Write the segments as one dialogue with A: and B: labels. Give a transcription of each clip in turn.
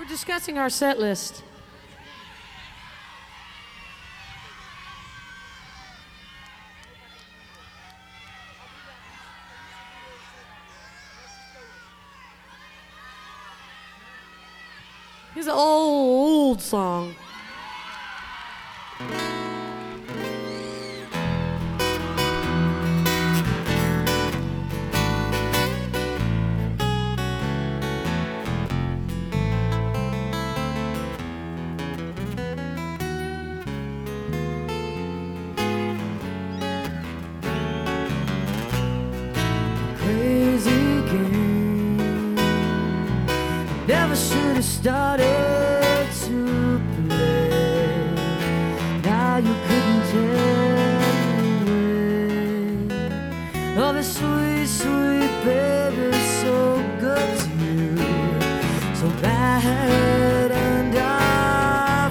A: We're discussing our set list. Here's an old song.
B: Crazy game, never should have started to play. Now you couldn't tell me. Oh, the sweet, sweet baby, so good to you, so bad, and I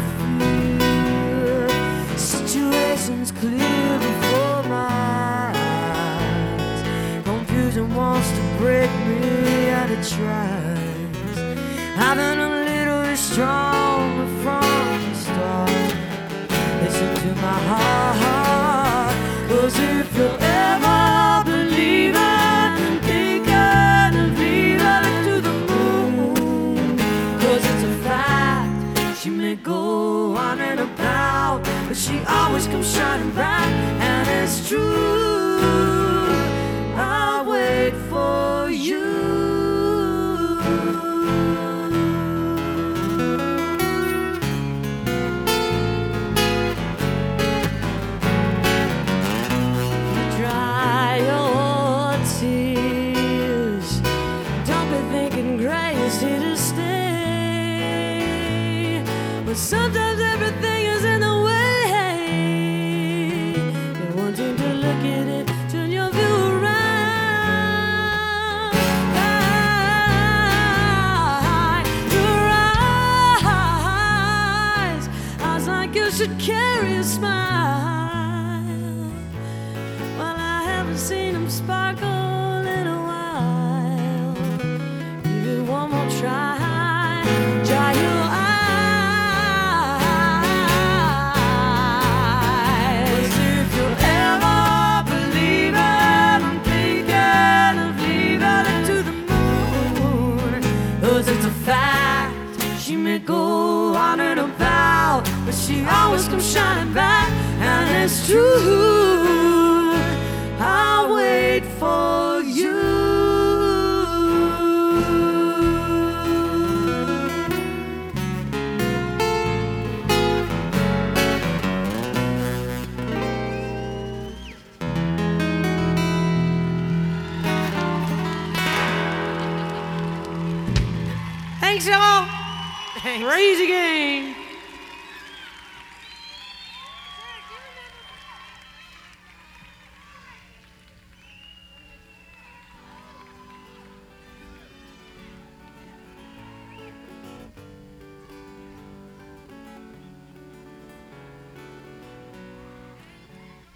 B: feel situations clear before my eyes. Confusion wants to break me, and it tries. I've been a little stronger from the start. Listen to my heart, 'cause if you ever believe it, thinking of leaving it to the moon, 'cause it's a fact. She may go on and about, but she always comes shining back, and it's true. I'll wait for you. Dry your tears. Don't be thinking grace here to stay, but sometimes everything is in the way. You're wanting to look at it, turn your view around. Your eyes, I was like you should carry a smile. Well, I haven't seen them sparkle in a while. Give it one more try. Dry your eyes. If you ever believe it, I'm thinking of leaving it to the moon, 'cause it's a fact. She may go on and about, but she always comes shining back, and it's true. I'll wait for you.
A: Thanks, y'all. Crazy game.